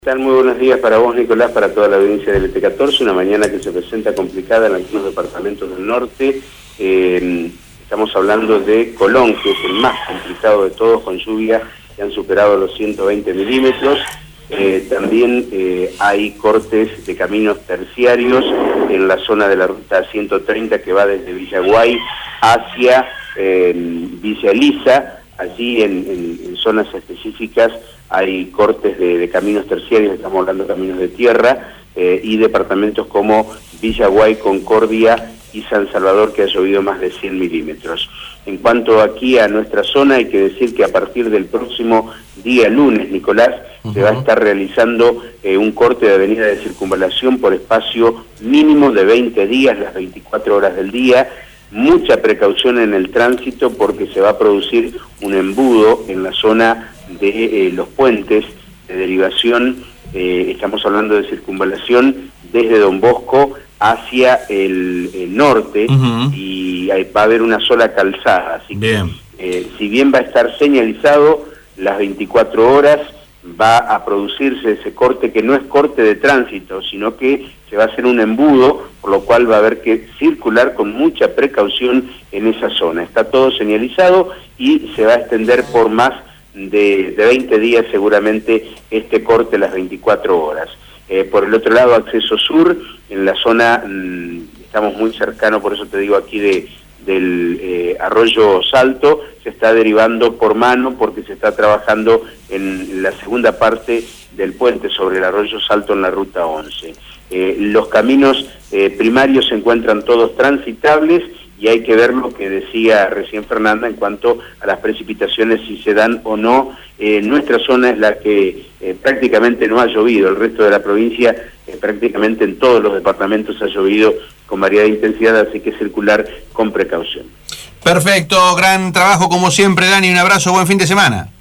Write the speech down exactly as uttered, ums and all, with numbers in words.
Tal, muy buenos días para vos, Nicolás, para toda la audiencia del E T catorce, una mañana que se presenta complicada en algunos departamentos del norte. Eh, estamos hablando de Colón, que es el más complicado de todos, con lluvias que han superado los ciento veinte milímetros. Eh, también eh, hay cortes de caminos terciarios en la zona de la ruta ciento treinta que va desde Villaguay hacia eh, Villa Elisa. Allí en, en, en zonas específicas hay cortes de, de caminos terciarios, estamos hablando de caminos de tierra, eh, y departamentos como Villaguay, Concordia y San Salvador, que ha llovido más de cien milímetros. En cuanto aquí a nuestra zona, hay que decir que a partir del próximo día lunes, Nicolás, uh-huh. se va a estar realizando eh, un corte de avenida de circunvalación por espacio mínimo de veinte días, las veinticuatro horas del día. Mucha precaución en el tránsito porque se va a producir un embudo en la zona de eh, los puentes de derivación. Eh, estamos hablando de circunvalación desde Don Bosco hacia el, el norte, uh-huh. y ahí va a haber una sola calzada. Así bien. que, eh, si bien va a estar señalizado las veinticuatro horas, va a producirse ese corte que no es corte de tránsito, sino que se va a hacer un embudo, por lo cual va a haber que circular con mucha precaución en esa zona. Está todo señalizado y se va a extender por más de, de veinte días seguramente este corte las veinticuatro horas. Eh, por el otro lado, acceso sur, en la zona, mmm, estamos muy cercanos, por eso te digo aquí de... del eh, arroyo Salto, se está derivando por mano porque se está trabajando en la segunda parte del puente sobre el arroyo Salto en la ruta once. Eh, los caminos eh, primarios se encuentran todos transitables y hay que ver lo que decía recién Fernanda en cuanto a las precipitaciones, si se dan o no. Eh, nuestra zona es la que eh, prácticamente no ha llovido, el resto de la provincia eh, prácticamente en todos los departamentos ha llovido con variada intensidad, así que circular con precaución. Perfecto, gran trabajo como siempre, Dani, un abrazo, buen fin de semana.